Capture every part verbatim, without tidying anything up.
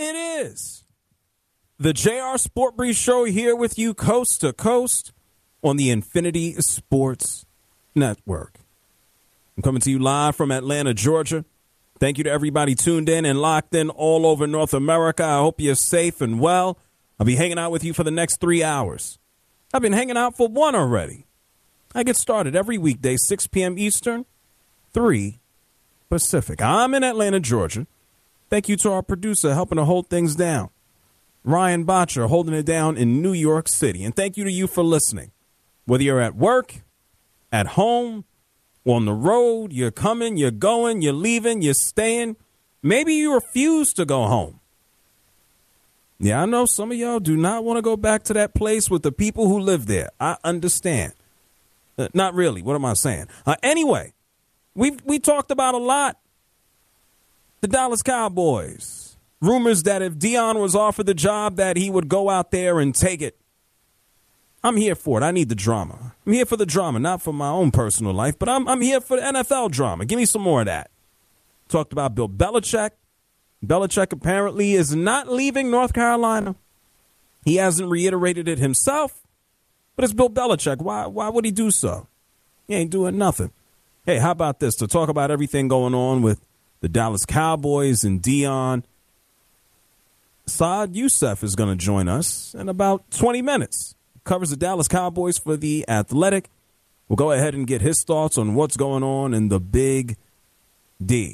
it is the J R Sport Brief Show here with you coast to coast on the Infinity Sports Network. I'm coming to you live from Atlanta, Georgia. Thank you to everybody tuned in and locked in all over North America. I hope you're safe and well. I'll be hanging out with you for the next three hours. I've been hanging out for one already. I get started every weekday, six p.m. Eastern, three Pacific. I'm in Atlanta, Georgia. Thank you to our producer helping to hold things down, Ryan Botcher, holding it down in New York City. And thank you to you for listening. Whether you're at work, at home, on the road, you're coming, you're going, you're leaving, you're staying. Maybe you refuse to go home. Yeah, I know some of y'all do not want to go back to that place with the people who live there. I understand. Uh, not really. What am I saying? Uh, anyway, we we talked about a lot. The Dallas Cowboys. Rumors that if Deion was offered the job that he would go out there and take it. I'm here for it. I need the drama. I'm here for the drama, not for my own personal life, but I'm I'm here for the N F L drama. Give me some more of that. Talked about Bill Belichick. Belichick apparently is not leaving North Carolina. He hasn't reiterated it himself, but it's Bill Belichick. Why, why would he do so? He ain't doing nothing. Hey, how about this? To talk about everything going on with the Dallas Cowboys and Deion, Saad Youssef is going to join us in about twenty minutes. Covers the Dallas Cowboys for The Athletic. We'll go ahead and get his thoughts on what's going on in the Big D.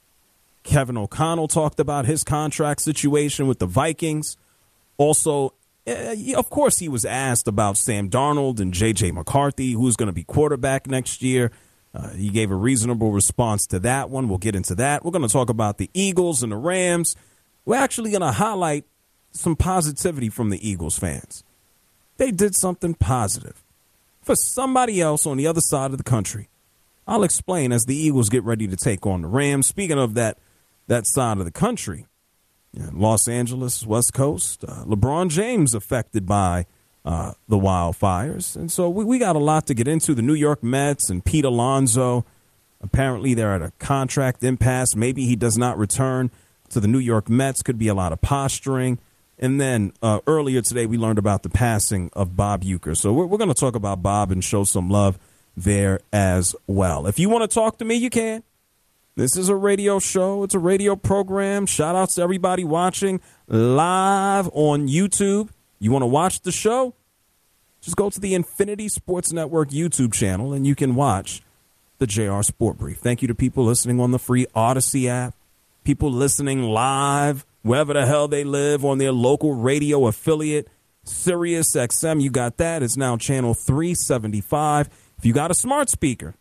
Kevin O'Connell talked about his contract situation with the Vikings. Also, uh, of course, he was asked about Sam Darnold and J J McCarthy, who's going to be quarterback next year. Uh, he gave a reasonable response to that one. We'll get into that. We're going to talk about the Eagles and the Rams. We're actually going to highlight some positivity from the Eagles fans. They did something positive for somebody else on the other side of the country. I'll explain as the Eagles get ready to take on the Rams. Speaking of that that side of the country, yeah, Los Angeles, West Coast, uh, LeBron James affected by uh, the wildfires. And so we, we got a lot to get into. The New York Mets and Pete Alonso, apparently they're at a contract impasse. Maybe he does not return to the New York Mets. Could be a lot of posturing. And then uh, earlier today, we learned about the passing of Bob Uecker. So we're, we're going to talk about Bob and show some love there as well. If you want to talk to me, you can. This is a radio show. It's a radio program. Shout outs to everybody watching live on YouTube. You want to watch the show? Just go to the Infinity Sports Network YouTube channel, and you can watch the J R Sport Brief. Thank you to people listening on the free Odyssey app, people listening live wherever the hell they live on their local radio affiliate, Sirius X M. You got that. It's now channel three seventy-five. If you got a smart speaker,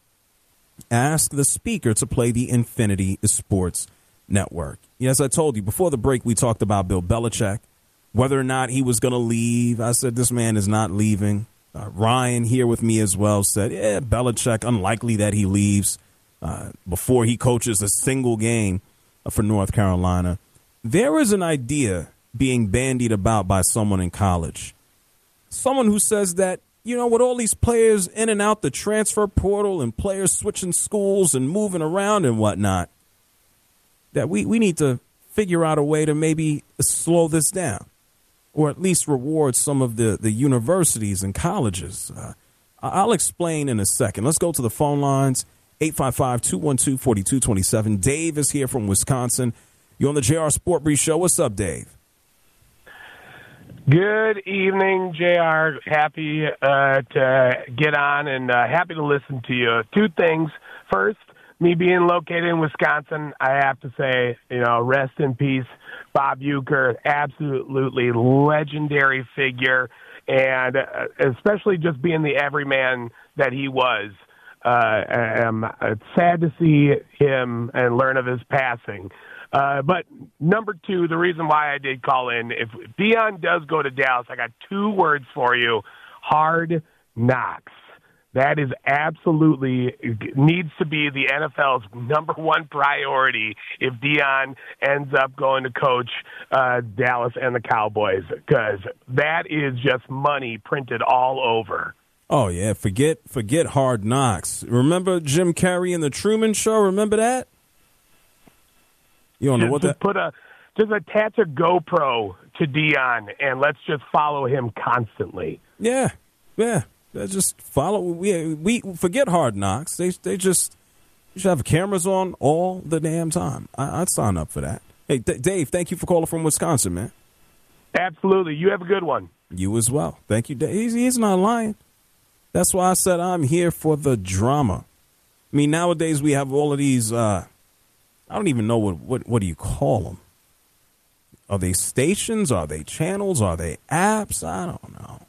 ask the speaker to play the Infinity Sports Network. Yes, I told you before the break, we talked about Bill Belichick, whether or not he was going to leave. I said, this man is not leaving. Uh, Ryan here with me as well said, yeah, Belichick, unlikely that he leaves uh, before he coaches a single game for North Carolina. There is an idea being bandied about by someone in college, someone who says that, you know, with all these players in and out the transfer portal and players switching schools and moving around and whatnot, that we, we need to figure out a way to maybe slow this down or at least reward some of the, the universities and colleges. Uh, I'll explain in a second. Let's go to the phone lines, eight five five, two one two, four two two seven. Dave is here from Wisconsin. You're on the J R Sport Brief Show. What's up, Dave? Good evening, J R. Happy uh, to get on and uh, happy to listen to you. Two things. First, me being located in Wisconsin, I have to say, you know, rest in peace, Bob Uecker, absolutely legendary figure, and uh, especially just being the everyman that he was. Uh, I'm it's sad to see him and learn of his passing. Uh, but number two, the reason why I did call in, if Deion does go to Dallas, I got two words for you: hard knocks. That is absolutely needs to be the N F L's number one priority if Deion ends up going to coach uh, Dallas and the Cowboys, because that is just money printed all over. Oh, yeah. Forget forget hard knocks. Remember Jim Carrey in The Truman Show? Remember that? You don't know just what to that... Put a, just attach a GoPro to Dion and let's just follow him constantly. Yeah, yeah. Just follow. We we forget Hard Knocks. They they just you should have cameras on all the damn time. I, I'd sign up for that. Hey, D- Dave, thank you for calling from Wisconsin, man. Absolutely. You have a good one. You as well. Thank you, Dave. He's, he's not lying. That's why I said I'm here for the drama. I mean, nowadays we have all of these. Uh, I don't even know what what what do you call them. Are they stations? Are they channels? Are they apps? I don't know.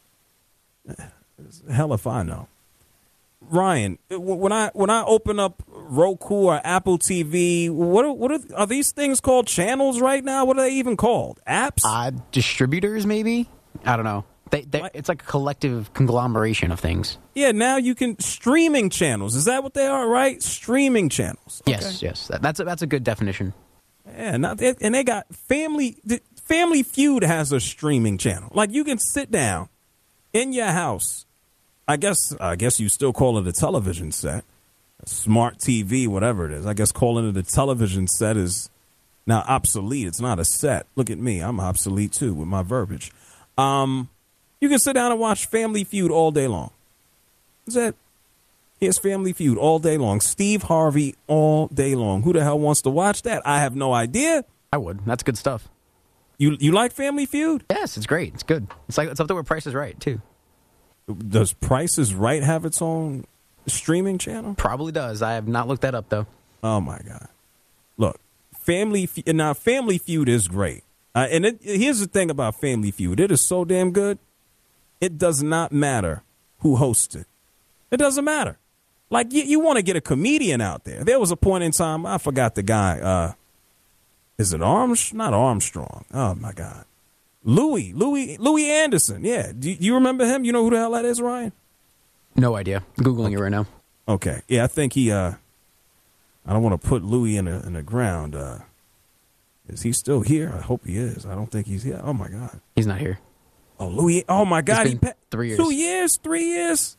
Hell if I know. Ryan, when I when I open up Roku or Apple T V, what are, what are, are these things called? Channels right now? What are they even called? Apps? Uh, distributors, maybe? I don't know. They, they, it's like a collective conglomeration of things. Yeah, now you can streaming channels. Is that what they are? Right? Streaming channels. Okay. Yes, yes. That, that's a, that's a good definition. Yeah, not, and they got Family Family Feud has a streaming channel. Like you can sit down in your house. I guess I guess you still call it a television set, a smart T V, whatever it is. I guess calling it a television set is now obsolete. It's not a set. Look at me. I'm obsolete, too, with my verbiage. Um, you can sit down and watch Family Feud all day long. Is that? Here's Family Feud all day long. Steve Harvey all day long. Who the hell wants to watch that? I have no idea. I would. That's good stuff. You you like Family Feud? Yes, it's great. It's good. It's like it's up there where Price is Right, too. Does Price is Right have its own streaming channel? Probably does. I have not looked that up, though. Oh, my God. Look, Family Fe- now Family Feud is great. Uh, and it, here's the thing about Family Feud. It is so damn good. It does not matter who hosts it. It doesn't matter. Like, you, you want to get a comedian out there. There was a point in time, I forgot the guy. Uh, is it Armstrong? Not Armstrong. Oh, my God. Louis, Louis, Louis Anderson. Yeah. Do you remember him? You know who the hell that is, Ryan? No idea. Googling okay. it right now. Okay. Yeah, I think he, uh, I don't want to put Louis in the, in the ground. Uh, is he still here? I hope he is. I don't think he's here. Oh, my God. He's not here. Oh, Louis. Oh, my God. It's been he, three years. Two years? Three years?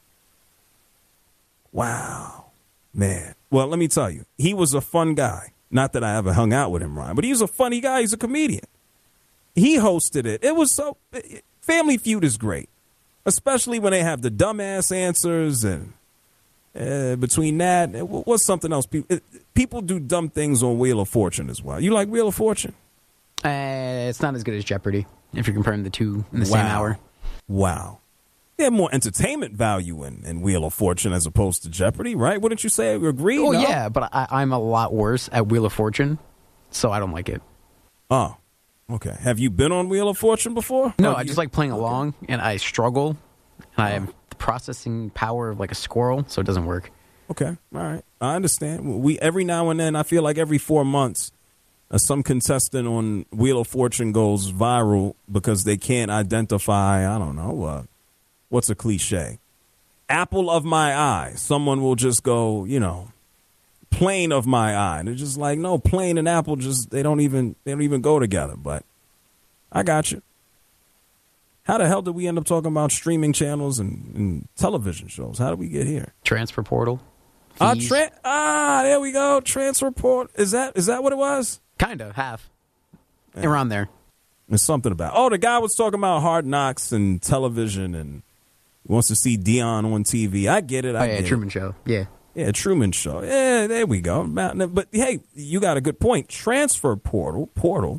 Wow. Man. Well, let me tell you. He was a fun guy. Not that I ever hung out with him, Ryan, but he was a funny guy. He's a comedian. He hosted it. It was so Family Feud is great, especially when they have the dumbass answers and uh, between that, what's something else? People people do dumb things on Wheel of Fortune as well. You like Wheel of Fortune? Uh, it's not as good as Jeopardy if you're comparing the two in the wow. same hour. Wow. They have more entertainment value in, in Wheel of Fortune as opposed to Jeopardy, right? Wouldn't you say? Agree? Oh, no? yeah, but I, I'm a lot worse at Wheel of Fortune, so I don't like it. Oh. Okay. Have you been on Wheel of Fortune before? No, Have I you? just like playing along, and I struggle, and I have the processing power of like a squirrel, so it doesn't work. Okay. All right. I understand. We every now and then, I feel like every four months, uh, some contestant on Wheel of Fortune goes viral because they can't identify, I don't know, uh, what's a cliche? Apple of my eye. Someone will just go, you know, plane of my eye. They're just like, no, plane and apple just they don't even they don't even go together. But I got you. How the hell did we end up talking about streaming channels and, and television shows? How did we get here? Transfer portal. Ah, uh, tra- ah, there we go. Transfer portal. Is that is that what it was? Kind of half. Yeah. Around there. There's something about. Oh, the guy was talking about Hard Knocks and television and wants to see Dion on T V. I get it. I oh yeah, get Truman it. Show. Yeah. Yeah, Truman Show. Yeah, there we go. But, hey, you got a good point. Transfer portal, portal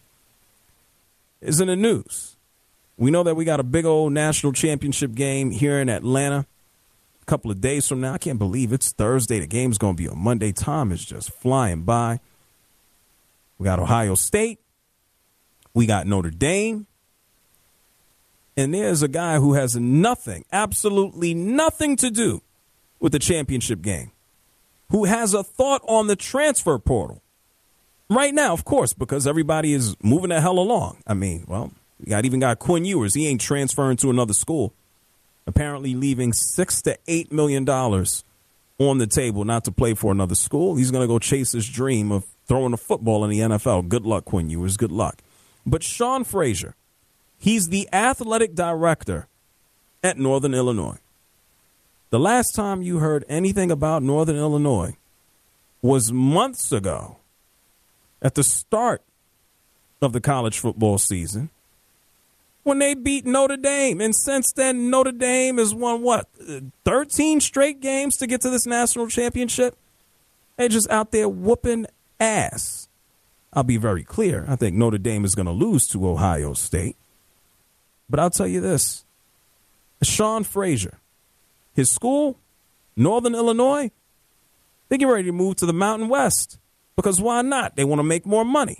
is in the news. We know that we got a big old national championship game here in Atlanta a couple of days from now. I can't believe it's Thursday. The game's going to be on Monday. Time is just flying by. We got Ohio State. We got Notre Dame. And there's a guy who has nothing, absolutely nothing to do with the championship game, who has a thought on the transfer portal right now, of course, because everybody is moving the hell along. I mean, well, we got even got Quinn Ewers. He ain't transferring to another school, apparently leaving six to eight million dollars on the table not to play for another school. He's going to go chase his dream of throwing a football in the N F L. Good luck, Quinn Ewers. Good luck. But Sean Frazier, he's the athletic director at Northern Illinois. The last time you heard anything about Northern Illinois was months ago at the start of the college football season when they beat Notre Dame. And since then, Notre Dame has won, what, thirteen straight games to get to this national championship? They're just out there whooping ass. I'll be very clear. I think Notre Dame is going to lose to Ohio State. But I'll tell you this. Sean Frazier, his school, Northern Illinois, they get ready to move to the Mountain West. Because why not? They want to make more money.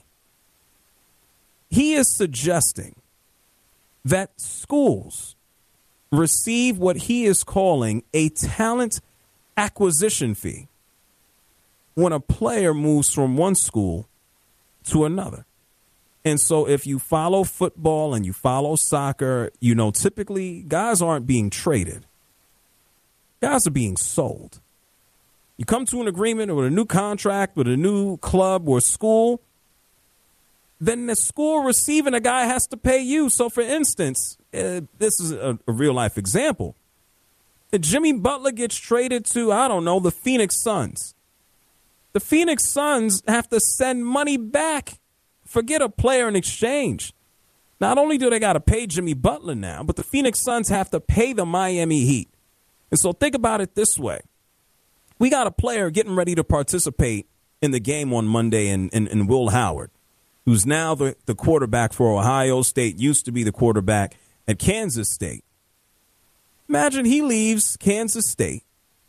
He is suggesting that schools receive what he is calling a talent acquisition fee when a player moves from one school to another. And so if you follow football and you follow soccer, you know, typically guys aren't being traded. Guys are being sold. You come to an agreement with a new contract with a new club or school, then the school receiving a guy has to pay you. So, for instance, uh, this is a, a real-life example. If Jimmy Butler gets traded to, I don't know, the Phoenix Suns, the Phoenix Suns have to send money back. Forget a player in exchange. Not only do they got to pay Jimmy Butler now, but the Phoenix Suns have to pay the Miami Heat. And so think about it this way. We got a player getting ready to participate in the game on Monday in, in, in Will Howard, who's now the, the quarterback for Ohio State, used to be the quarterback at Kansas State. Imagine he leaves Kansas State.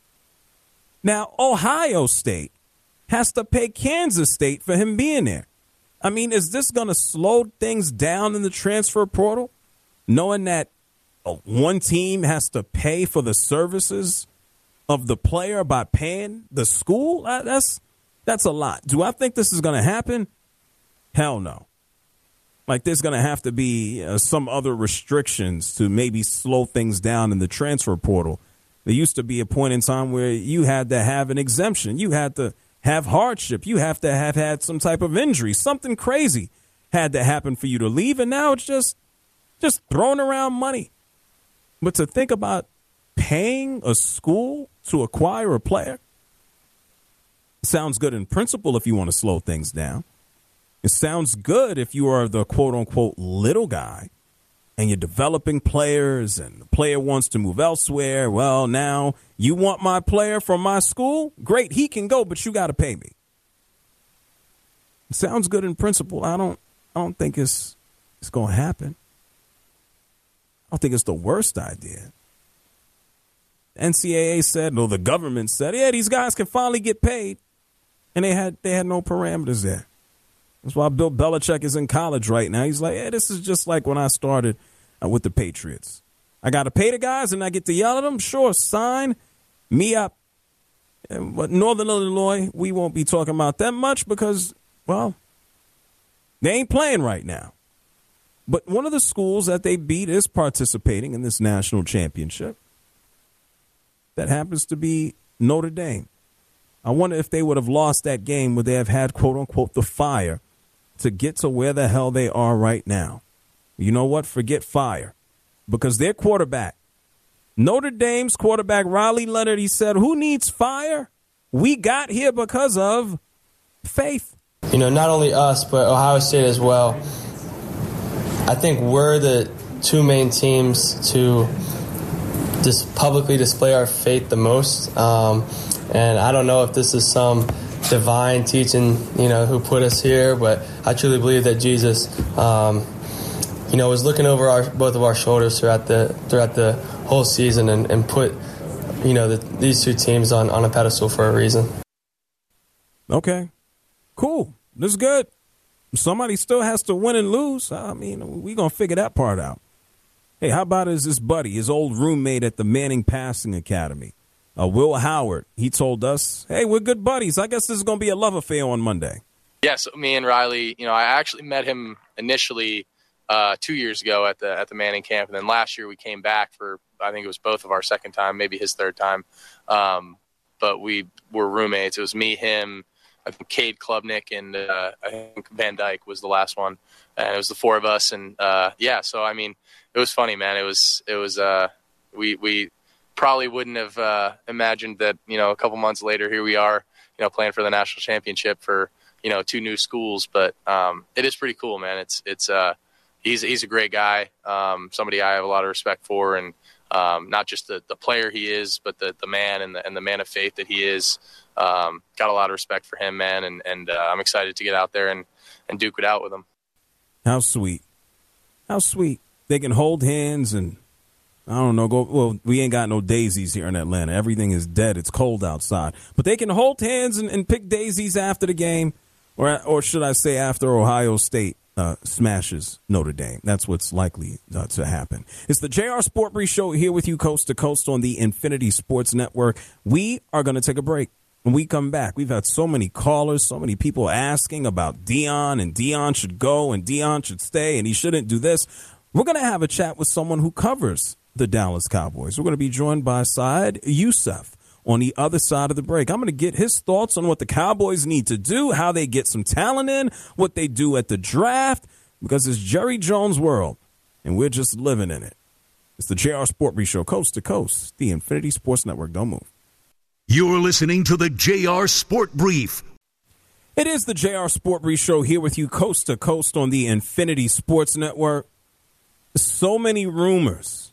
Now, Ohio State has to pay Kansas State for him being there. I mean, is this going to slow things down in the transfer portal, knowing that one team has to pay for the services of the player by paying the school? That's that's a lot. Do I think this is going to happen? Hell no. Like, there's going to have to be uh, some other restrictions to maybe slow things down in the transfer portal. There used to be a point in time where you had to have an exemption. You had to have hardship. You have to have had some type of injury. Something crazy had to happen for you to leave, and now it's just just throwing around money. But to think about paying a school to acquire a player sounds good in principle if you want to slow things down. It sounds good if you are the quote-unquote little guy and you're developing players and the player wants to move elsewhere. Well, now you want my player from my school? Great, he can go, but you got to pay me. It sounds good in principle. I don't I don't think it's it's going to happen. I don't think it's the worst idea. N C double A said, no, the government said, yeah, these guys can finally get paid. And they had they had no parameters there. That's why Bill Belichick is in college right now. He's like, hey, this is just like when I started uh, with the Patriots. I got to pay the guys and I get to yell at them. Sure, sign me up. But Northern Illinois, we won't be talking about that much because, well, they ain't playing right now. But one of the schools that they beat is participating in this national championship. That happens to be Notre Dame. I wonder if they would have lost that game, would they have had, quote unquote, the fire to get to where the hell they are right now? You know what? Forget fire. Because their quarterback, Notre Dame's quarterback, Riley Leonard, he said, who needs fire? We got here because of faith. You know, not only us, but Ohio State as well. I think we're the two main teams to just publicly display our faith the most. Um, and I don't know if this is some divine teaching, you know, who put us here, but I truly believe that Jesus, um, you know, was looking over our both of our shoulders throughout the throughout the whole season and, and put, you know, the, these two teams on, on a pedestal for a reason. Okay, cool. This is good. Somebody still has to win and lose. I mean, we're going to figure that part out. Hey, how about his, his buddy, his old roommate at the Manning Passing Academy, uh, Will Howard? He told us, hey, we're good buddies. I guess this is going to be a love affair on Monday. Yes, me and Riley, you know, I actually met him initially uh, two years ago at the at the Manning camp. And then last year we came back for, I think it was both of our second time, maybe his third time. Um, but we were roommates. It was me, him, I think Cade Klubnik, and uh, I think Van Dyke was the last one. And it was the four of us. And, uh, yeah, so, I mean, it was funny, man. It was, it was, uh, we, we probably wouldn't have uh, imagined that, you know, a couple months later, here we are, you know, playing for the national championship for, you know, two new schools. But um, it is pretty cool, man. It's it's uh, he's he's a great guy, um, somebody I have a lot of respect for, and um, not just the, the player he is, but the, the man and the and the man of faith that he is. Um, got a lot of respect for him, man, and and uh, I'm excited to get out there and, and duke it out with him. How sweet. How sweet. They can hold hands and, I don't know, go. Well, we ain't got no daisies here in Atlanta. Everything is dead. It's cold outside. But they can hold hands and, and pick daisies after the game, or or should I say after Ohio State uh, smashes Notre Dame. That's what's likely uh, to happen. It's the J R Sport Brief Show here with you coast to coast on the Infinity Sports Network. We are going to take a break. When we come back, we've had so many callers, so many people asking about Deion, and Deion should go and Deion should stay and he shouldn't do this. We're going to have a chat with someone who covers the Dallas Cowboys. We're going to be joined by Saad Yousuf on the other side of the break. I'm going to get his thoughts on what the Cowboys need to do, how they get some talent in, what they do at the draft, because it's Jerry Jones' world, and we're just living in it. It's the J R Sport Brief Show, coast to coast, the Infinity Sports Network. Don't move. You're listening to the J R Sport Brief. It is the J R Sport Brief Show here with you coast to coast on the Infinity Sports Network. So many rumors,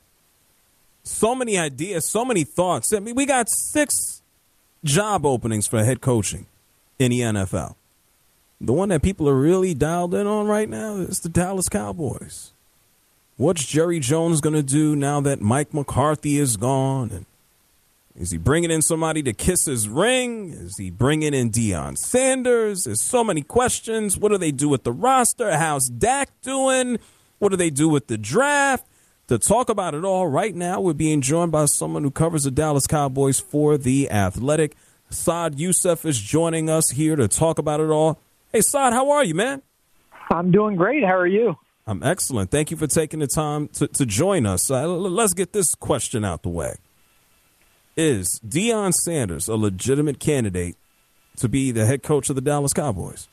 so many ideas, so many thoughts. I mean, we got six job openings for head coaching in the N F L. The one that people are really dialed in on right now is the Dallas Cowboys. What's Jerry Jones going to do now that Mike McCarthy is gone? And is he bringing in somebody to kiss his ring? Is he bringing in Deion Sanders? There's so many questions. What do they do with the roster? How's Dak doing? What do they do with the draft? To talk about it all right now, we're being joined by someone who covers the Dallas Cowboys for The Athletic. Saad Yousuf is joining us here to talk about it all. Hey, Saad, how are you, man? I'm doing great. How are you? I'm excellent. Thank you for taking the time to, to join us. Uh, let's get this question out the way. Is Deion Sanders a legitimate candidate to be the head coach of the Dallas Cowboys?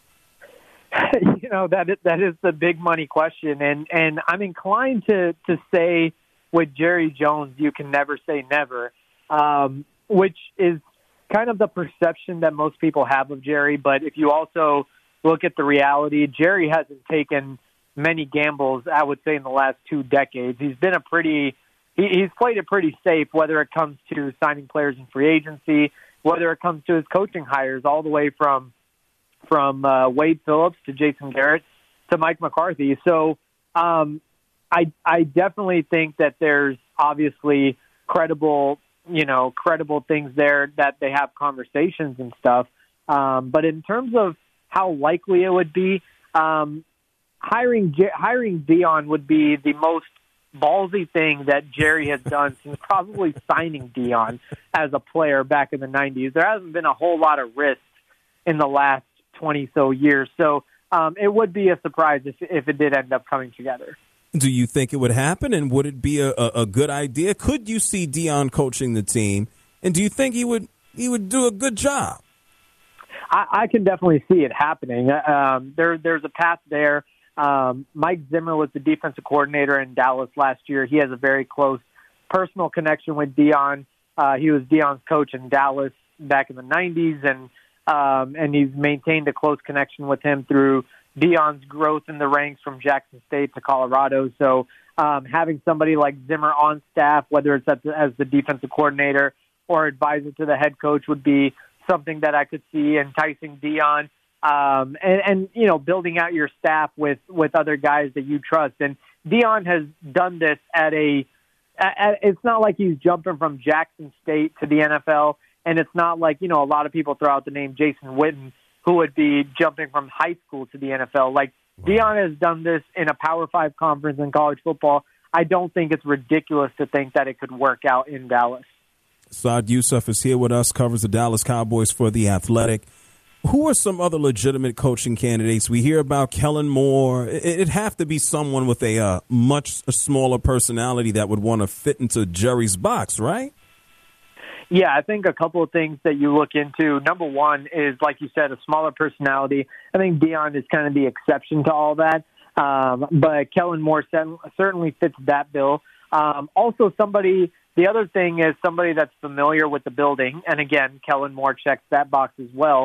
You know, that is, that is the big money question. And, and I'm inclined to, to say with Jerry Jones, you can never say never, um, which is kind of the perception that most people have of Jerry. But if you also look at the reality, Jerry hasn't taken many gambles, I would say, in the last two decades. He's been a pretty... He, he's played it pretty safe, whether it comes to signing players in free agency, whether it comes to his coaching hires, all the way from from uh, Wade Phillips to Jason Garrett to Mike McCarthy. So um, I I definitely think that there's obviously credible, you know, credible things there that they have conversations and stuff. Um, but in terms of how likely it would be, um, hiring hiring Deion would be the most ballsy thing that Jerry has done since probably signing Deion as a player back in the nineties. There hasn't been a whole lot of risk in the last twenty so years. So um, it would be a surprise if, if it did end up coming together. Do you think it would happen, and would it be a, a, a good idea? Could you see Deion coaching the team, and do you think he would he would do a good job? I, I can definitely see it happening. Um, there, there's a path there. Um, Mike Zimmer was the defensive coordinator in Dallas last year. He has a very close personal connection with Deion. Uh, he was Deion's coach in Dallas back in the nineties, and um, and he's maintained a close connection with him through Deion's growth in the ranks from Jackson State to Colorado. So um, having somebody like Zimmer on staff, whether it's at the, as the defensive coordinator or advisor to the head coach, would be something that I could see enticing Deion. Um, and, and, you know, building out your staff with, with other guys that you trust. And Deion has done this at a, at, it's not like he's jumping from Jackson State to the N F L. And it's not like, you know, a lot of people throw out the name Jason Witten, who would be jumping from high school to the N F L. Like, Deion has done this in a Power Five conference in college football. I don't think it's ridiculous to think that it could work out in Dallas. Saad Yousuf is here with us, covers the Dallas Cowboys for The Athletic. Who are some other legitimate coaching candidates? We hear about Kellen Moore. It'd have to be someone with a uh, much smaller personality that would want to fit into Jerry's box, right? Yeah, I think a couple of things that you look into. Number one is, like you said, a smaller personality. I think Deion is kind of the exception to all that. Um, but Kellen Moore certainly fits that bill. Um, also, somebody, the other thing is somebody that's familiar with the building. And again, Kellen Moore checks that box as well.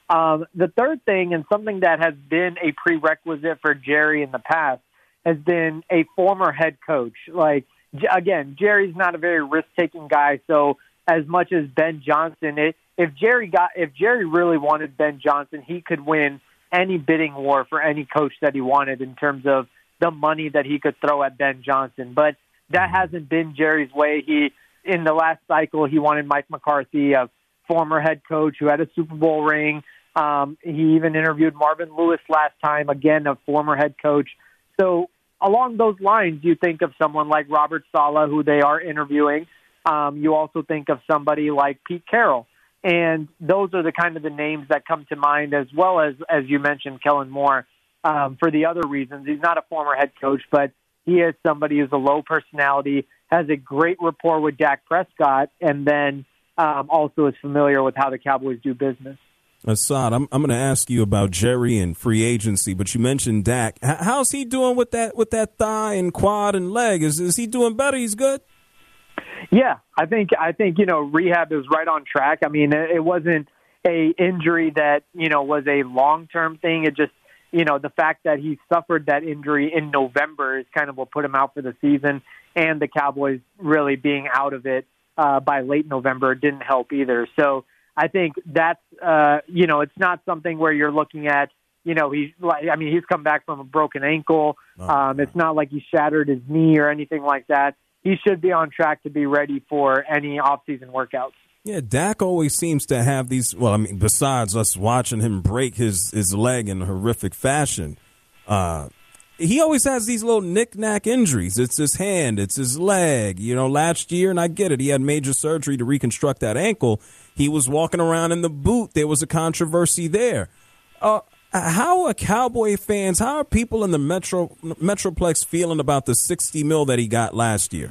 Um, the third thing, and something that has been a prerequisite for Jerry in the past, has been a former head coach. Like, again, Jerry's not a very risk-taking guy, so as much as Ben Johnson, it, if Jerry got, if Jerry really wanted Ben Johnson, he could win any bidding war for any coach that he wanted in terms of the money that he could throw at Ben Johnson. But that hasn't been Jerry's way. He, in the last cycle, he wanted Mike McCarthy, a former head coach who had a Super Bowl ring. Um, he even interviewed Marvin Lewis last time, again, a former head coach. So along those lines, you think of someone like Robert Saleh, who they are interviewing. Um, you also think of somebody like Pete Carroll. And those are the kind of the names that come to mind, as well as, as you mentioned, Kellen Moore, um, for the other reasons. He's not a former head coach, but he is somebody who's a low personality, has a great rapport with Dak Prescott, and then um, also is familiar with how the Cowboys do business. Assad, I'm I'm going to ask you about Jerry and free agency, but you mentioned Dak. H- how's he doing with that with that thigh and quad and leg? Is is he doing better? He's good? Yeah, I think I think you know rehab is right on track. I mean, it wasn't a injury that you know was a long term thing. It just you know the fact that he suffered that injury in November is kind of what put him out for the season, and the Cowboys really being out of it uh, by late November didn't help either. So I think that's, uh, you know, it's not something where you're looking at, you know, he's like, I mean, he's come back from a broken ankle. Um, it's not like he shattered his knee or anything like that. He should be on track to be ready for any off-season workouts. Yeah, Dak always seems to have these, well, I mean, besides us watching him break his, his leg in horrific fashion, uh, he always has these little knick-knack injuries. It's his hand, it's his leg. You know, last year, and I get it, he had major surgery to reconstruct that ankle. He was walking around in the boot. There was a controversy there. Uh, how are Cowboy fans, how are people in the Metro Metroplex feeling about the sixty mil that he got last year?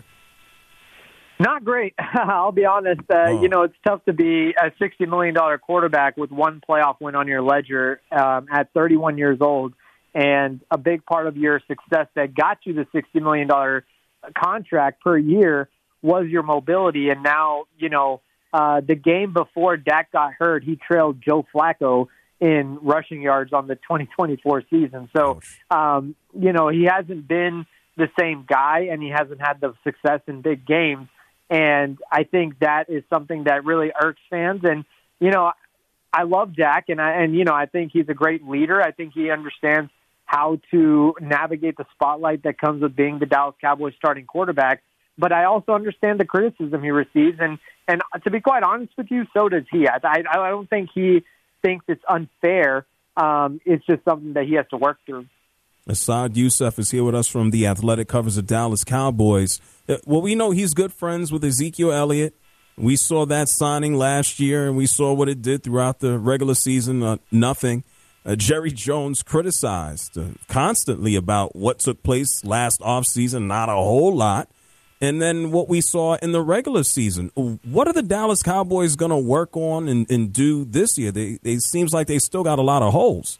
Not great. I'll be honest. Uh, oh. You know, it's tough to be a sixty million dollars quarterback with one playoff win on your ledger um, at thirty-one years old. And a big part of your success that got you the sixty million dollars contract per year was your mobility. And now, you know, uh, the game before Dak got hurt, he trailed Joe Flacco in rushing yards on the twenty twenty-four season. So, um, you know, he hasn't been the same guy, and he hasn't had the success in big games. And I think that is something that really irks fans. And, you know, I love Dak, and, I, and you know, I think he's a great leader. I think he understands how to navigate the spotlight that comes with being the Dallas Cowboys starting quarterback. But I also understand the criticism he receives. And, and to be quite honest with you, so does he. I, I, I don't think he thinks it's unfair. Um, it's just something that he has to work through. Assad Youssef is here with us from The Athletic, covers the Dallas Cowboys. Well, we know he's good friends with Ezekiel Elliott. We saw that signing last year, and we saw what it did throughout the regular season, uh, nothing. Uh, Jerry Jones criticized uh, constantly about what took place last offseason, not a whole lot. And then what we saw in the regular season. What are the Dallas Cowboys going to work on and, and do this year? They, they seems like they still got a lot of holes.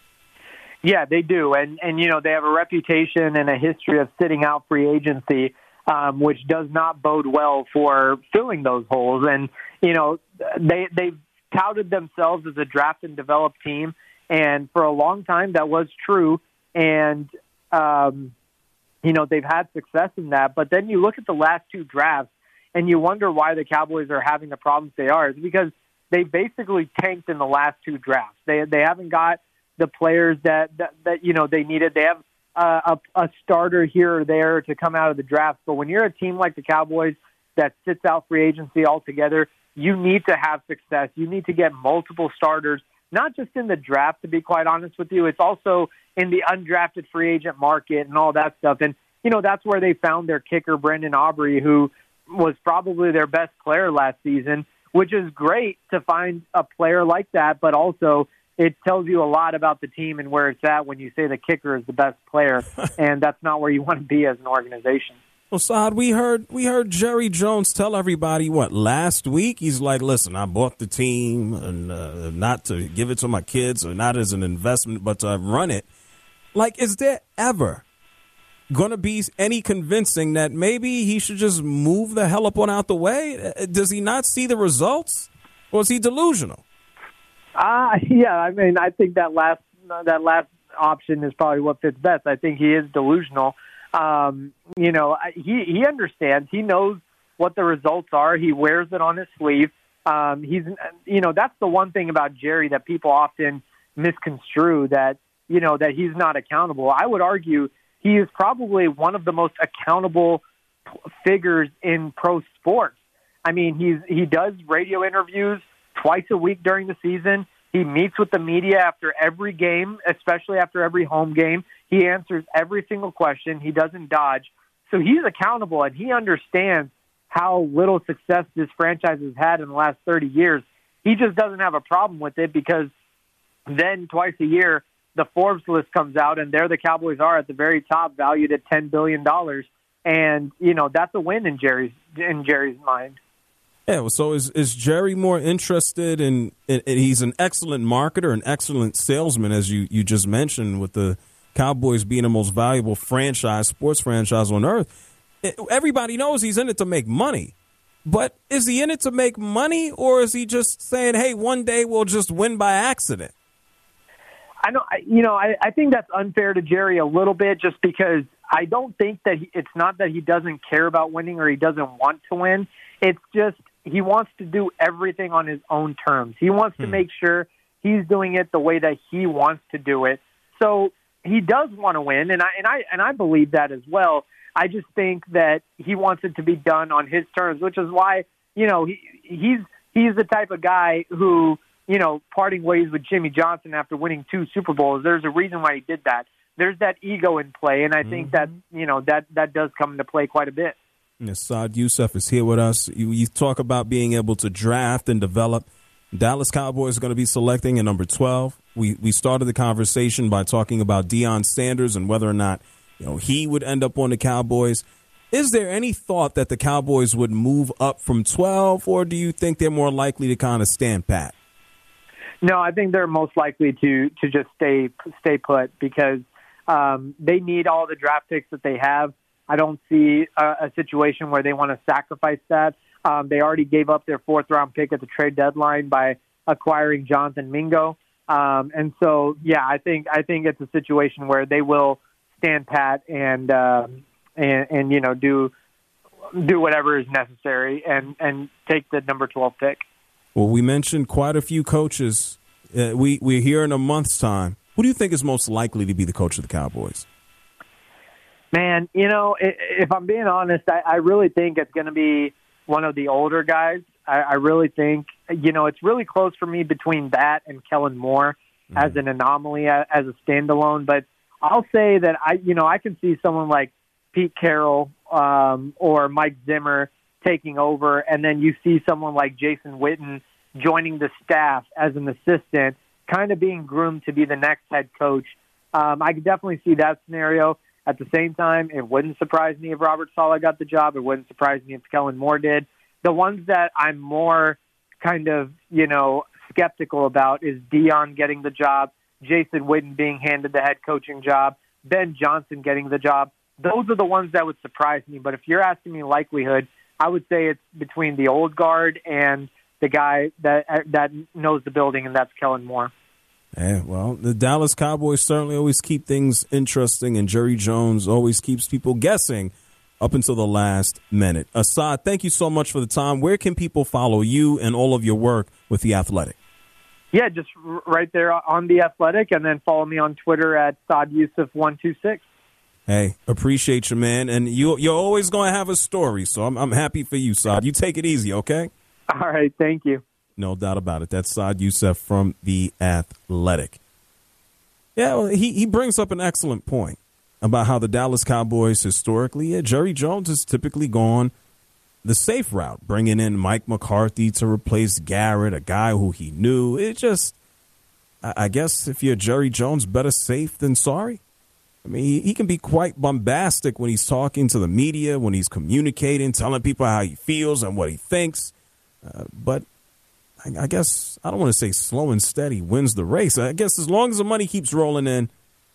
Yeah, they do. And, and, you know, they have a reputation and a history of sitting out free agency, um, which does not bode well for filling those holes. And, you know, they, they've touted themselves as a draft and develop team. And for a long time, that was true. And, um, you know, they've had success in that. But then you look at the last two drafts and you wonder why the Cowboys are having the problems they are. It's because they basically tanked in the last two drafts. They they haven't got the players that, that, that you know, they needed. They have uh, a, a starter here or there to come out of the draft. But when you're a team like the Cowboys that sits out free agency altogether, you need to have success. You need to get multiple starters, not just in the draft, to be quite honest with you. It's also in the undrafted free agent market and all that stuff. And, you know, that's where they found their kicker, Brendan Aubrey, who was probably their best player last season, which is great to find a player like that. But also it tells you a lot about the team and where it's at when you say the kicker is the best player. And that's not where you want to be as an organization. Well, Saad, we heard we heard Jerry Jones tell everybody, what, last week? He's like, listen, I bought the team and uh, not to give it to my kids or not as an investment, but to run it. Like, is there ever going to be any convincing that maybe he should just move the hell up on out the way? Does he not see the results? Or is he delusional? Uh, yeah, I mean, I think that last that last option is probably what fits best. I think he is delusional. Um, you know, he he understands. He knows what the results are. He wears it on his sleeve. Um, he's, you know, that's the one thing about Jerry that people often misconstrue, that, you know, that he's not accountable. I would argue he is probably one of the most accountable figures in pro sports. I mean, he's he does radio interviews twice a week during the season. He meets with the media after every game, especially after every home game. He answers every single question. He doesn't dodge. So he's accountable, and he understands how little success this franchise has had in the last thirty years. He just doesn't have a problem with it, because then twice a year the Forbes list comes out, and there the Cowboys are at the very top, valued at ten billion dollars. And, you know, that's a win in Jerry's in Jerry's mind. Yeah, well, so is, is Jerry more interested in, in, in – he's an excellent marketer, an excellent salesman, as you, you just mentioned, with the Cowboys being the most valuable franchise, sports franchise on earth. Everybody knows he's in it to make money. But is he in it to make money, or is he just saying, hey, one day we'll just win by accident? I know, you know, I, I think that's unfair to Jerry a little bit, just because I don't think that he, it's not that he doesn't care about winning or he doesn't want to win. It's just he wants to do everything on his own terms. He wants to hmm. make sure he's doing it the way that he wants to do it. So he does want to win, and I and I and I believe that as well. I just think that he wants it to be done on his terms, which is why, you know, he, he's he's the type of guy who, you know, parting ways with Jimmy Johnson after winning two Super Bowls. There's a reason why he did that. There's that ego in play, and I think mm-hmm. that, you know, that, that does come into play quite a bit. Yes, Saad Yousuf is here with us. You, you talk about being able to draft and develop. Dallas Cowboys are going to be selecting at number twelve. We we started the conversation by talking about Deion Sanders and whether or not, you know, he would end up on the Cowboys. Is there any thought that the Cowboys would move up from twelve, or do you think they're more likely to kind of stand pat? No, I think they're most likely to to just stay stay put, because um, they need all the draft picks that they have. I don't see a, a situation where they want to sacrifice that. Um, they already gave up their fourth round pick at the trade deadline by acquiring Jonathan Mingo, um, and so yeah, I think I think it's a situation where they will stand pat and uh, and, and you know do do whatever is necessary and, and take the number twelve pick. Well, we mentioned quite a few coaches. Uh, we we're here in a month's time. Who do you think is most likely to be the coach of the Cowboys? Man, you know, if I'm being honest, I, I really think it's going to be one of the older guys. I, I really think, you know, it's really close for me between that and Kellen Moore mm-hmm. as an anomaly, as a standalone. But I'll say that I, you know, I can see someone like Pete Carroll um, or Mike Zimmer taking over, and then you see someone like Jason Witten joining the staff as an assistant, kind of being groomed to be the next head coach. Um, I could definitely see that scenario. At the same time, it wouldn't surprise me if Robert Saleh got the job. It wouldn't surprise me if Kellen Moore did. The ones that I'm more kind of, you know, skeptical about is Deion getting the job, Jason Witten being handed the head coaching job, Ben Johnson getting the job. Those are the ones that would surprise me. But if you're asking me likelihood, I would say it's between the old guard and the guy that that knows the building, and that's Kellen Moore. Yeah, well, the Dallas Cowboys certainly always keep things interesting, and Jerry Jones always keeps people guessing up until the last minute. Asad, thank you so much for the time. Where can people follow you and all of your work with The Athletic? Yeah, just right there on The Athletic, and then follow me on Twitter at Saad Yousuf one two six. Hey, appreciate you, man. And you, you're always going to have a story, so I'm, I'm happy for you, Saad. You take it easy, okay? All right, thank you. No doubt about it. That's Saad Yousuf from The Athletic. Yeah, well, he, he brings up an excellent point about how the Dallas Cowboys historically, yeah, Jerry Jones has typically gone the safe route, bringing in Mike McCarthy to replace Garrett, a guy who he knew. It just, I, I guess if you're Jerry Jones, better safe than sorry. I mean, he, he can be quite bombastic when he's talking to the media, when he's communicating, telling people how he feels and what he thinks. Uh, but I guess I don't want to say slow and steady wins the race. I guess as long as the money keeps rolling in,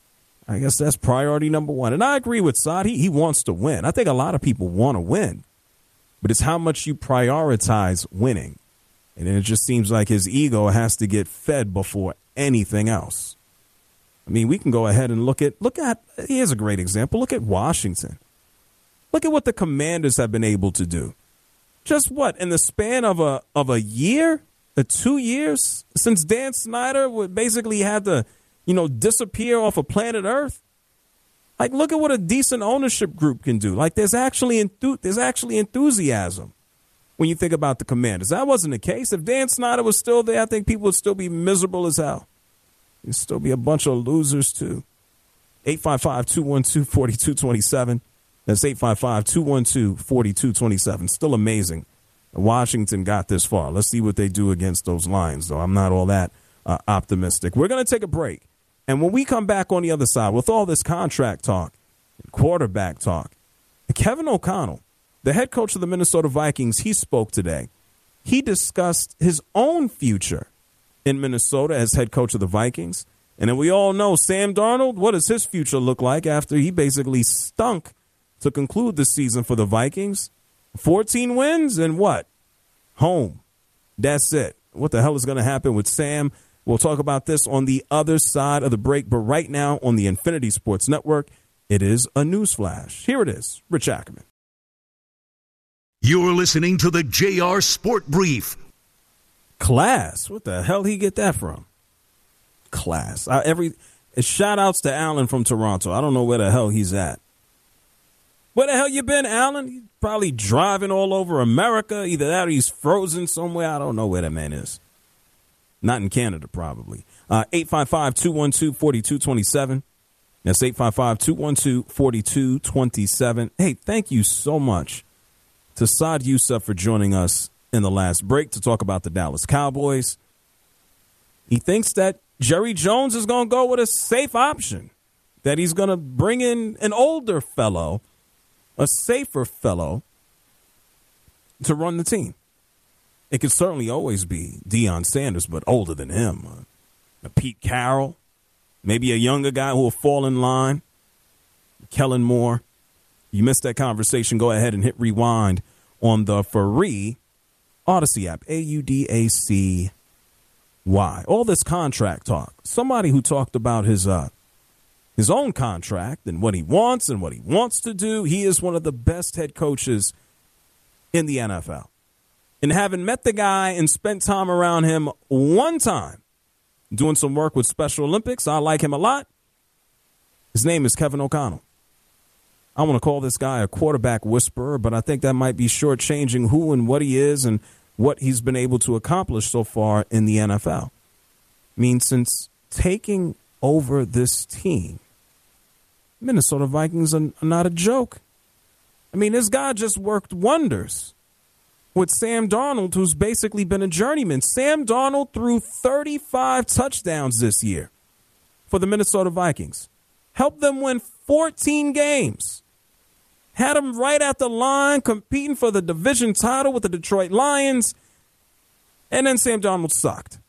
I guess that's priority number one. And I agree with Saad. He, he wants to win. I think a lot of people want to win, but it's how much you prioritize winning. And it just seems like his ego has to get fed before anything else. I mean, we can go ahead and look at, look at, here's a great example. Look at Washington. Look at what the Commanders have been able to do. Just what, in the span of a of a year, uh, two years, since Dan Snyder would basically had to, you know, disappear off of planet Earth? Like, look at what a decent ownership group can do. Like, there's actually enthu- there's actually enthusiasm when you think about the Commanders. That wasn't the case. If Dan Snyder was still there, I think people would still be miserable as hell. There'd still be a bunch of losers, too. eight five five, two one two, four two two seven. That's eight five five, two one two, four two two seven. Still amazing. Washington got this far. Let's see what they do against those Lions, though. I'm not all that uh, optimistic. We're going to take a break. And when we come back on the other side with all this contract talk, quarterback talk, Kevin O'Connell, the head coach of the Minnesota Vikings, he spoke today. He discussed his own future in Minnesota as head coach of the Vikings. And then we all know Sam Darnold, what does his future look like after he basically stunk to conclude the season for the Vikings? fourteen wins and what? Home. That's it. What the hell is going to happen with Sam? We'll talk about this on the other side of the break. But right now on the Infinity Sports Network, it is a news flash. Here it is. Rich Ackerman. You're listening to the J R Sport Brief. Class. What the hell did he get that from? Class. I, every shout outs to Alan from Toronto. I don't know where the hell he's at. Where the hell you been, Alan? He's probably driving all over America. Either that or he's frozen somewhere. I don't know where that man is. Not in Canada, probably. Uh, eight five five, two one two, four two two seven. That's eight five five, two one two, four two two seven. Hey, thank you so much to Saad Youssef for joining us in the last break to talk about the Dallas Cowboys. He thinks that Jerry Jones is going to go with a safe option, that he's going to bring in an older fellow, a safer fellow, to run the team. It could certainly always be Deion Sanders, but older than him. Uh, Pete Carroll, maybe a younger guy who will fall in line. Kellen Moore. You missed that conversation, go ahead and hit rewind on the free Odyssey app, A U D A C Y. All this contract talk. Somebody who talked about his uh, his own contract and what he wants and what he wants to do. He is one of the best head coaches in the N F L. And having met the guy and spent time around him one time, doing some work with Special Olympics, I like him a lot. His name is Kevin O'Connell. I want to call this guy a quarterback whisperer, but I think that might be shortchanging who and what he is and what he's been able to accomplish so far in the N F L. I mean, since taking over this team, Minnesota Vikings are not a joke. I mean, this guy just worked wonders with Sam Darnold, who's basically been a journeyman. Sam Darnold threw thirty-five touchdowns this year for the Minnesota Vikings. Helped them win fourteen games. Had them right at the line, competing for the division title with the Detroit Lions. And then Sam Darnold sucked.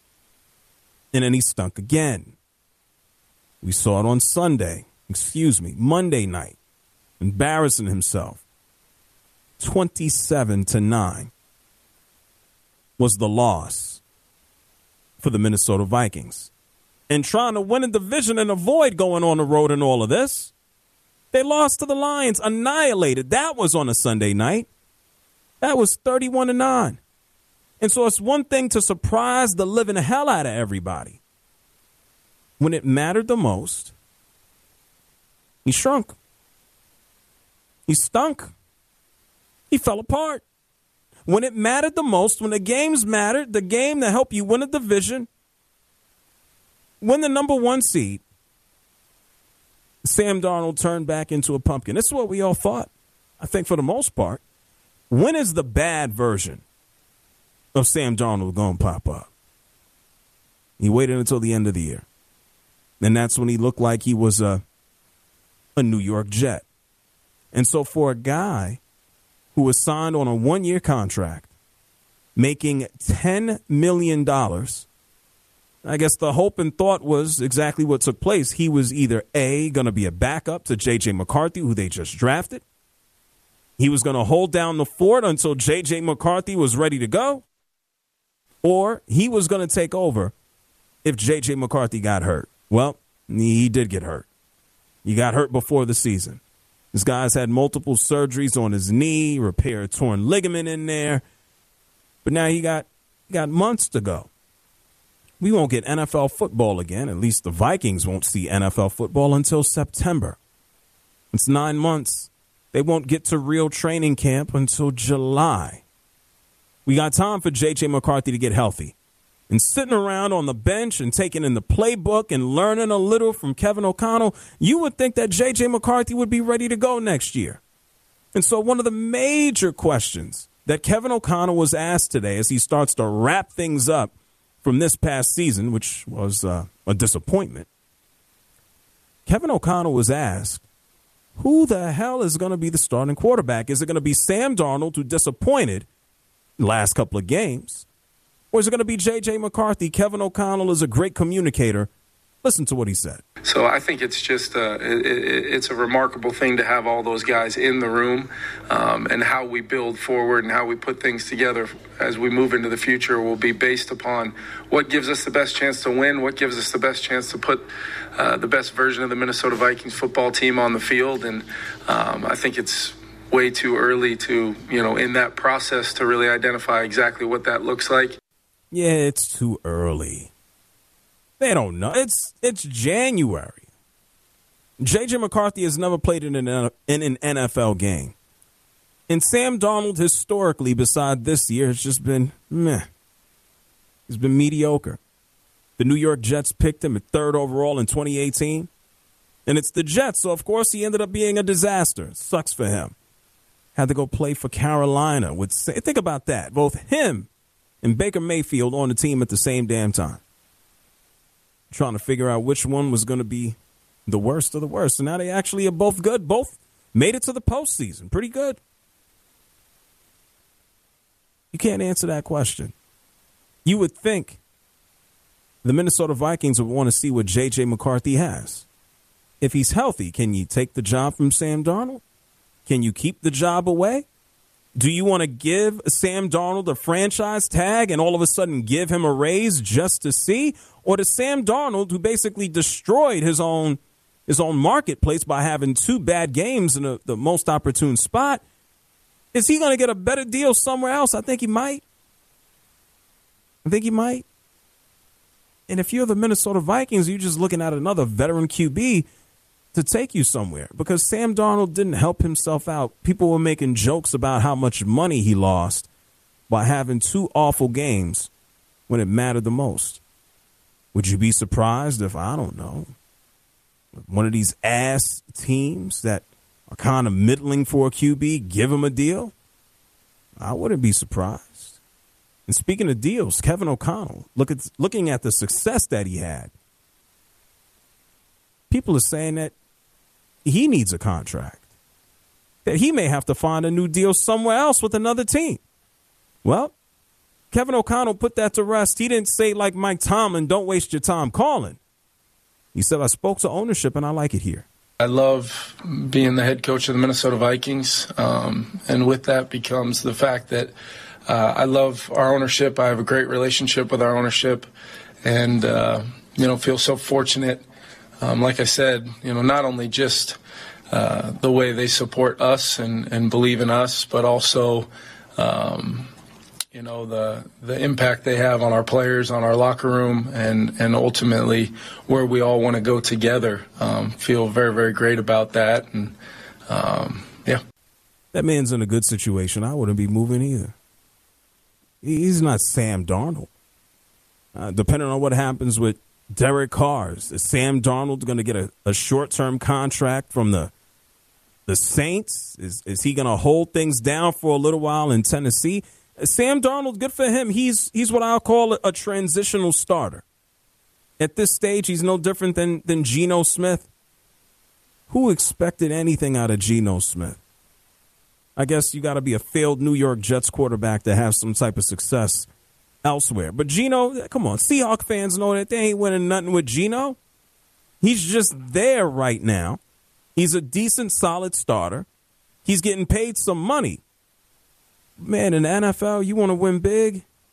And then he stunk again. We saw it on Sunday. Excuse me, Monday night. Embarrassing himself. twenty-seven to nine was the loss for the Minnesota Vikings. And trying to win a division and avoid going on the road in all of this, they lost to the Lions, annihilated. That was on a Sunday night. That was thirty-one to nine. And so it's one thing to surprise the living hell out of everybody. When it mattered the most, he shrunk. He stunk. He fell apart. When it mattered the most, when the games mattered, the game that helped you win a division, win the number one seed, Sam Darnold turned back into a pumpkin. This is what we all thought, I think, for the most part. When is the bad version of Sam Darnold going to pop up? He waited until the end of the year. And that's when he looked like he was a, a New York Jet. And so for a guy who was signed on a one-year contract, making ten million dollars, I guess the hope and thought was exactly what took place. He was either A, going to be a backup to J J McCarthy, who they just drafted. He was going to hold down the fort until J J McCarthy was ready to go. or he was going to take over if J J. McCarthy got hurt. Well, he did get hurt. He got hurt before the season. This guy's had multiple surgeries on his knee, repaired a torn ligament in there. But now he got, he got months to go. We won't get N F L football again. At least the Vikings won't see N F L football until September. It's nine months. They won't get to real training camp until July. We got time for J J. McCarthy to get healthy. And sitting around on the bench and taking in the playbook and learning a little from Kevin O'Connell, you would think that J J. McCarthy would be ready to go next year. And so one of the major questions that Kevin O'Connell was asked today as he starts to wrap things up from this past season, which was uh, a disappointment, Kevin O'Connell was asked, who the hell is going to be the starting quarterback? Is it going to be Sam Darnold, who disappointed the last couple of games? Or is it going to be J J. McCarthy? Kevin O'Connell is a great communicator. Listen to what he said. So I think it's just a, it, it's a remarkable thing to have all those guys in the room, um, and how we build forward and how we put things together as we move into the future will be based upon what gives us the best chance to win, what gives us the best chance to put uh, the best version of the Minnesota Vikings football team on the field. And um, I think it's way too early to, you know, in that process to really identify exactly what that looks like. Yeah, it's too early. They don't know. It's it's January. J J. McCarthy has never played in an, in an N F L game. And Sam Darnold, historically, beside this year, has just been meh. He's been mediocre. The New York Jets picked him at third overall in twenty eighteen. And it's the Jets, so of course he ended up being a disaster. Sucks for him. Had to go play for Carolina. With think about that. Both him and Baker Mayfield on the team at the same damn time. Trying to figure out which one was going to be the worst of the worst. And now they actually are both good. Both made it to the postseason. Pretty good. You can't answer that question. You would think the Minnesota Vikings would want to see what J J. McCarthy has. If he's healthy, can you take the job from Sam Darnold? Can you keep the job away? Do you want to give Sam Darnold a franchise tag and all of a sudden give him a raise just to see? Or does Sam Darnold, who basically destroyed his own his own marketplace by having two bad games in a, the most opportune spot, is he going to get a better deal somewhere else? I think he might. I think he might. And if you're the Minnesota Vikings, you're just looking at another veteran Q B to take you somewhere, because Sam Darnold didn't help himself out. People were making jokes about how much money he lost by having two awful games when it mattered the most. Would you be surprised if, I don't know, one of these ass teams that are kind of middling for a Q B give him a deal? I wouldn't be surprised. And speaking of deals, Kevin O'Connell, look at looking at the success that he had. People are saying that he needs a contract, that he may have to find a new deal somewhere else with another team. Well, Kevin O'Connell put that to rest. He didn't say like Mike Tomlin, don't waste your time calling. He said, I spoke to ownership and I like it here. I love being the head coach of the Minnesota Vikings, um, and with that becomes the fact that uh, I love our ownership. I have a great relationship with our ownership, and uh, you know, feel so fortunate. Um, like I said, you know, not only just uh, the way they support us and, and believe in us, but also, um, you know, the the impact they have on our players, on our locker room, and, and ultimately where we all want to go together. Um, feel very, very great about that. And, um, yeah. That man's in a good situation. I wouldn't be moving either. He's not Sam Darnold. Uh, depending on what happens with Derek Carr, is Sam Darnold going to get a, a short-term contract from the the Saints? Is is he going to hold things down for a little while in Tennessee? Sam Darnold, good for him. He's he's what I'll call a, a transitional starter. At this stage, he's no different than than Geno Smith. Who expected anything out of Geno Smith? I guess you got to be a failed New York Jets quarterback to have some type of success elsewhere. But Geno, come on, Seahawk fans know that they ain't winning nothing with Geno. He's just there right now. He's a decent, solid starter. He's getting paid some money. Man, in the N F L, you want to win big,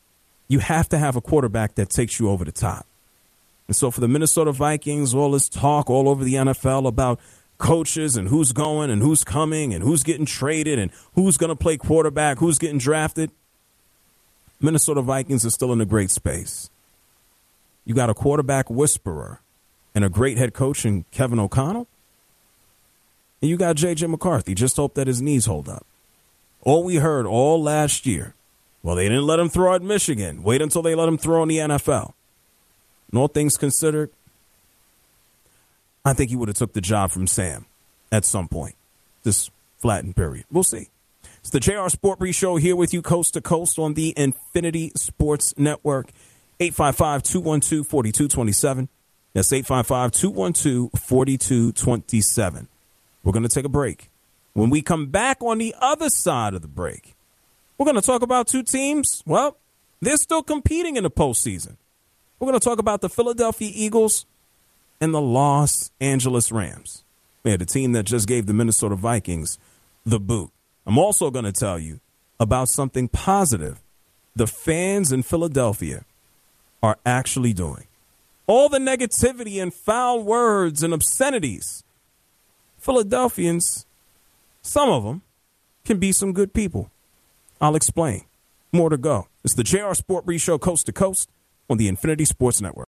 you have to have a quarterback that takes you over the top. And so for the Minnesota Vikings, all this talk all over the N F L about coaches and who's going and who's coming and who's getting traded and who's going to play quarterback, who's getting drafted, Minnesota Vikings are still in a great space. You got a quarterback whisperer and a great head coach in Kevin O'Connell. And you got J J McCarthy. Just hope that his knees hold up. All we heard all last year, well, they didn't let him throw at Michigan. Wait until they let him throw in the N F L. And all things considered, I think he would have took the job from Sam at some point. This flattened period. We'll see. It's the J R Sport Brief Show here with you coast to coast on the Infinity Sports Network. eight five five, two one two, four two two seven. That's eight five five, two one two, four two two seven. We're going to take a break. When we come back on the other side of the break, we're going to talk about two teams. Well, they're still competing in the postseason. We're going to talk about the Philadelphia Eagles and the Los Angeles Rams. Yeah, the team that just gave the Minnesota Vikings the boot. I'm also going to tell you about something positive the fans in Philadelphia are actually doing. All the negativity and foul words and obscenities, Philadelphians, some of them, can be some good people. I'll explain. More to go. It's the J R Sport Brief Show coast to coast on the Infinity Sports Network.